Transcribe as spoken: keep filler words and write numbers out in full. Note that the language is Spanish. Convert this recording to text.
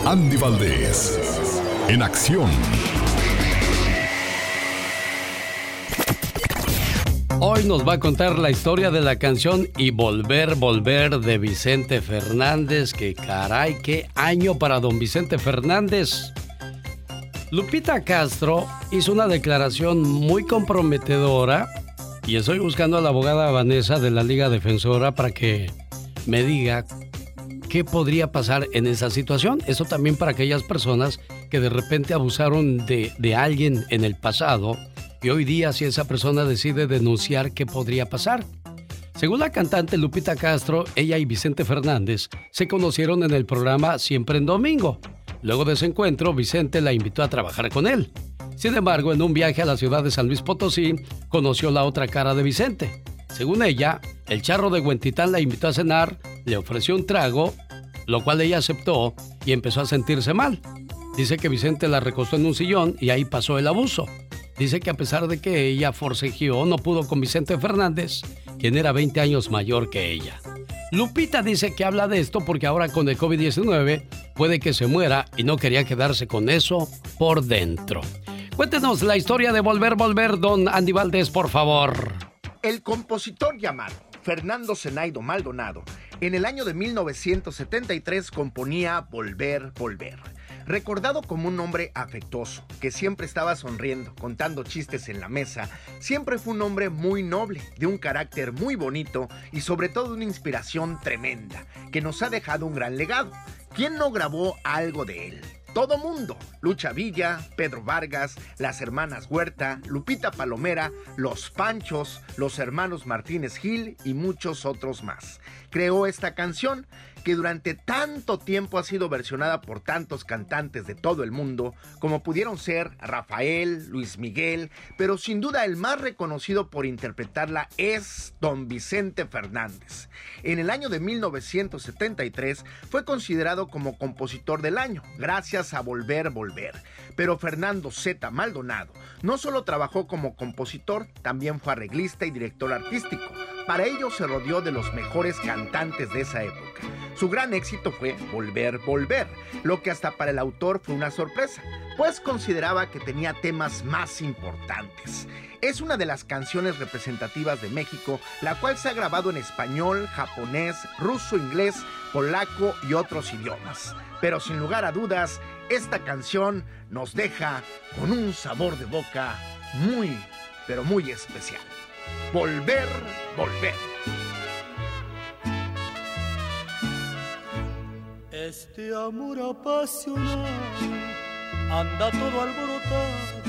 Andy Valdés, en acción. Hoy nos va a contar la historia de la canción Y Volver, Volver de Vicente Fernández. Que caray, qué año para don Vicente Fernández. Lupita Castro hizo una declaración muy comprometedora y estoy buscando a la abogada Vanessa de la Liga Defensora para que me diga qué podría pasar en esa situación. Eso también para aquellas personas que de repente abusaron de, de alguien en el pasado. Y hoy día, si esa persona decide denunciar, ¿qué podría pasar? Según la cantante Lupita Castro, ella y Vicente Fernández se conocieron en el programa Siempre en Domingo. Luego de ese encuentro, Vicente la invitó a trabajar con él. Sin embargo, en un viaje a la ciudad de San Luis Potosí, conoció la otra cara de Vicente. Según ella, el charro de Huentitán la invitó a cenar, le ofreció un trago, lo cual ella aceptó y empezó a sentirse mal. Dice que Vicente la recostó en un sillón y ahí pasó el abuso. Dice que a pesar de que ella forcejeó, no pudo con Vicente Fernández, quien era veinte años mayor que ella. Lupita dice que habla de esto porque ahora con el COVID diecinueve puede que se muera y no quería quedarse con eso por dentro. Cuéntenos la historia de Volver, Volver, don Andy Valdés, por favor. El compositor llamado Fernando Zenaido Maldonado, en el año de mil novecientos setenta y tres componía Volver, Volver. Recordado como un hombre afectuoso, que siempre estaba sonriendo, contando chistes en la mesa, siempre fue un hombre muy noble, de un carácter muy bonito y sobre todo una inspiración tremenda, que nos ha dejado un gran legado. ¿Quién no grabó algo de él? Todo mundo. Lucha Villa, Pedro Vargas, las hermanas Huerta, Lupita Palomera, Los Panchos, los hermanos Martínez Gil y muchos otros más. Creó esta canción que durante tanto tiempo ha sido versionada por tantos cantantes de todo el mundo, como pudieron ser Rafael, Luis Miguel, pero sin duda el más reconocido por interpretarla es don Vicente Fernández. En el año de mil novecientos setenta y tres fue considerado como compositor del año, gracias a Volver, Volver. Pero Fernando Z. Maldonado no solo trabajó como compositor, también fue arreglista y director artístico. Para ello se rodeó de los mejores cantantes de esa época. Su gran éxito fue Volver, Volver, lo que hasta para el autor fue una sorpresa, pues consideraba que tenía temas más importantes. Es una de las canciones representativas de México, la cual se ha grabado en español, japonés, ruso, inglés, polaco y otros idiomas. Pero sin lugar a dudas, esta canción nos deja con un sabor de boca muy, pero muy especial. Volver, Volver. Este amor apasionado anda todo alborotado